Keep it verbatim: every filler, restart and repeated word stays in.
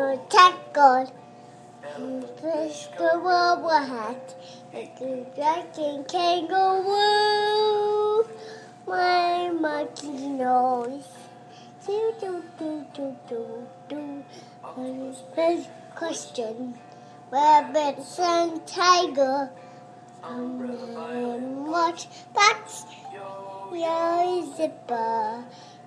tackle. Fish the bubble hat. The dragon kangaroo. My monkey nose. Do do do do do do. First question. Rabbits and tiger. And what? That's your zipper.